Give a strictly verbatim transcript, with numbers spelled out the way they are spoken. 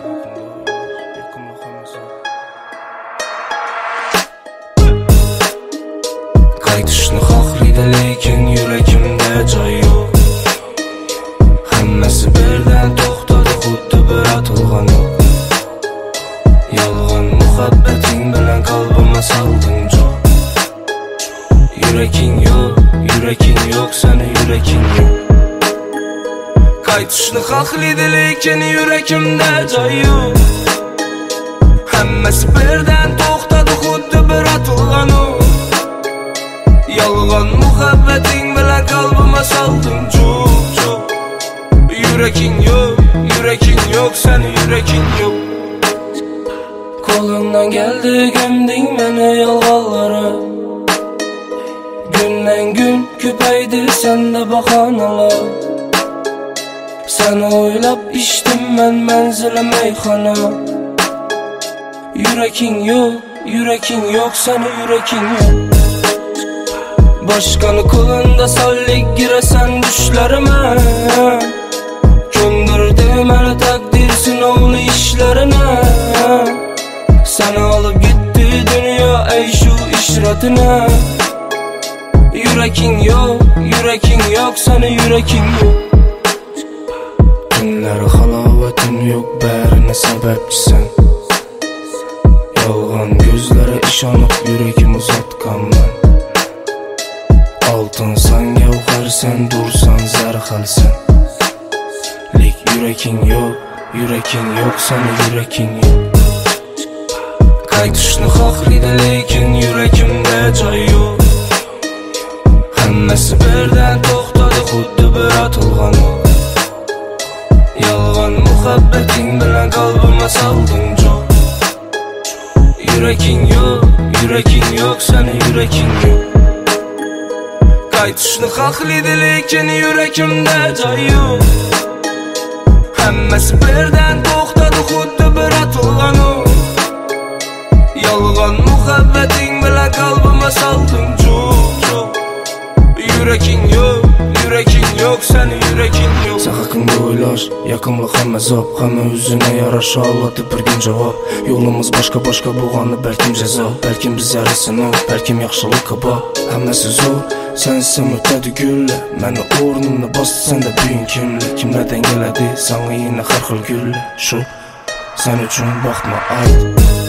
Qaytishni xohlaydi lekin yuragimda joy yo'q. Hammasi birdan to'xtadi, xuddi bir atilgan o'q. Yolg'on muhabbating bilan qalbimga solding joy. Yuraging yo'q, yuraging yo'q, seni yuraging yo'q. Qaytishni xohlaydi lekin yuragimda joy yo'q. Hammasi birdan to'xtadi, xuddi bir atilgan o'q. Yolg'on muhabbating bilan qalbimga solding joy joy. Yuraging yo'q, yuraging yo'q, seni yuraging yo'q. Qo'limdan keldi gömding meni yolg'onlara. Günden gün ko'paydi sende bahonalar. Seni o'ylab içtim men manzili meyxona. Yuraging yo'q, yuraging yo'q, seni yuraging yo'q. Başkanı kolunda sallik giresen düşlerime. Göndürdü beni takdir sınavlı işlerine. Seni alıp gitti dünya ey şu işretine. Yuraging yo'q, yuraging yo'q, seni yuraging yo'q. Günleri halovatim yo'q, bärine sebepçisin. Yolg'on gözlere ishonib yuragim uzatganman. Altınsan, gavharsan, dursan, zarxalsan. Lek yuraging yo'q, yuraging yo'q, seni yuraging yo'q. Qaytishni xohlaydi lekin yuragimda joy yo'q. Hammasi birdan to'xtadi, xuddi bir atilgan o'q. Yolg'on muhabbating bilan qalbimga solding joy. Yuraging yo'q, yuraging yo'q, seni yuraging yo'q. Qaytishni xohlaydi lekin yuragimda joy yo'q. Hammasi birdan to'xtadi, xuddi bir atilgan o'q. Yolg'on muhabbating bilan qalbimga solding joy joy. Yuraging yo'q, yuraging yo'q, seni yuraging yo'q. Sen haqingda o'ylash, yaqinlik hamma zob, hamma o'zine yarasha oladi bir kun javob. Yo'limiz boshqa-boshqa bo'lgani balkim jazo, balkim biz yarasini, balkim yaxshilik bor. Hammasi zo'r, sensiz o'tadi gullar. Meni o'rnimni bossan-da buying kimlar, kimlardan keladi senga yana har xil gullar. Shu sen uchun baxtmi ayt.